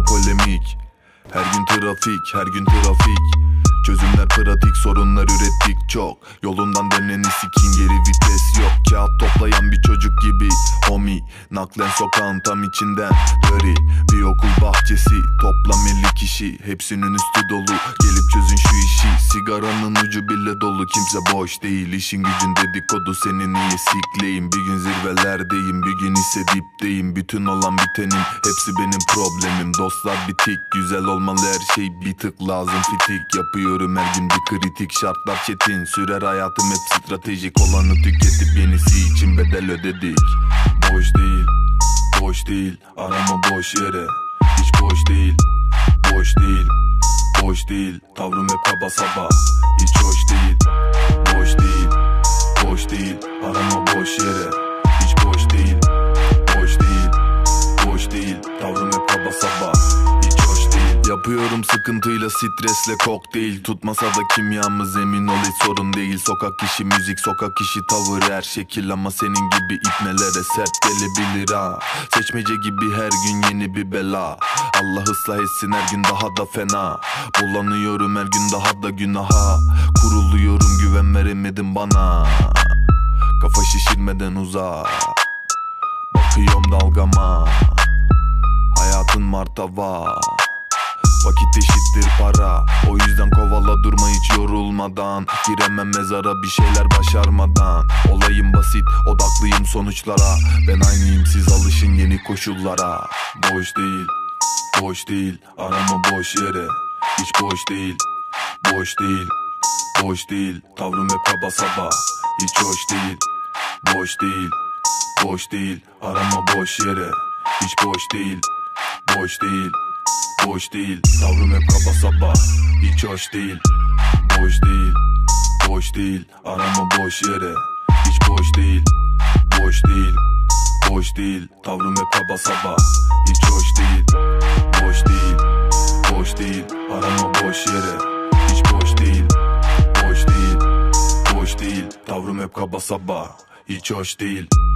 polemik. Her gün trafik, her gün trafik. Çözümler pratik, sorunlar ürettik çok. Yolundan döneni sikin, geri vites yok. Kağıt toplayan bir çocuk gibi homie. Naklen sokağın tam içinden dirty. Bir okul bahçesi, toplam 50 kişi. Hepsinin üstü dolu, gelip çözün şu işi. Sigaranın ucu bile dolu, kimse boş değil. İşin gücün dedikodu, seni niye sikleyim. Bir gün zirvelerdeyim, bir gün ise dipteyim. Bütün olan bitenin hepsi benim problemim. Dostlar bitik, güzel olmalı her şey bir tık lazım. Fitik yapıyorum her gün bir kritik. Şartlar çetin, sürer hayatım hep stratejik. Olanı tüketip yenisi için bedel ödedik. Boş değil, boş değil, arama boş yere. Hiç boş değil, boş değil, boş değil. Tavrım hep kaba saba, hiç hoş değil. Boş değil, boş değil, arama boş yere. Hiç boş değil, boş değil, boş değil. Tavrım hep kaba saba, hiç hoş değil. Yapıyorum sıkıntıyla, stresle kokteyl. Tutmasa da kimyamız, emin ol hiç sorun değil. Sokak işi müzik, sokak işi tavır her şekil. Ama senin gibi ipnelere sert gelebilir ha. Seçmece gibi her gün yeni bir bela. Allah ıslah etsin her gün daha da fena. Bulanıyorum her gün daha da günaha. Kuruluyorum, güven veremedim bana. Kafa şişirmeden uzak, bakıyorum dalgama. Hayatın martava, vakit eşittir para. O yüzden kovala durma hiç yorulmadan. Giremem mezara bir şeyler başarmadan. Olayım basit, odaklıyım sonuçlara. Ben aynıyım, siz alışın yeni koşullara. Boş değil, boş değil, arama boş yere. Hiç boş değil, boş değil, boş değil. Tavrım hep kaba saba, hiç hoş değil. Boş değil, boş değil, arama boş yere. Hiç boş değil, boş değil, boş değil. Tavrım hep kaba saba, hiç hoş değil. Boş değil, boş değil, arama boş yere. Hiç boş değil, boş değil, boş değil. Tavrım hep kaba saba, hiç hoş değil. Boş değil, boş değil, arama boş yere. Hiç boş değil, boş değil, boş değil. Tavrım hep kaba saba, hiç hoş değil.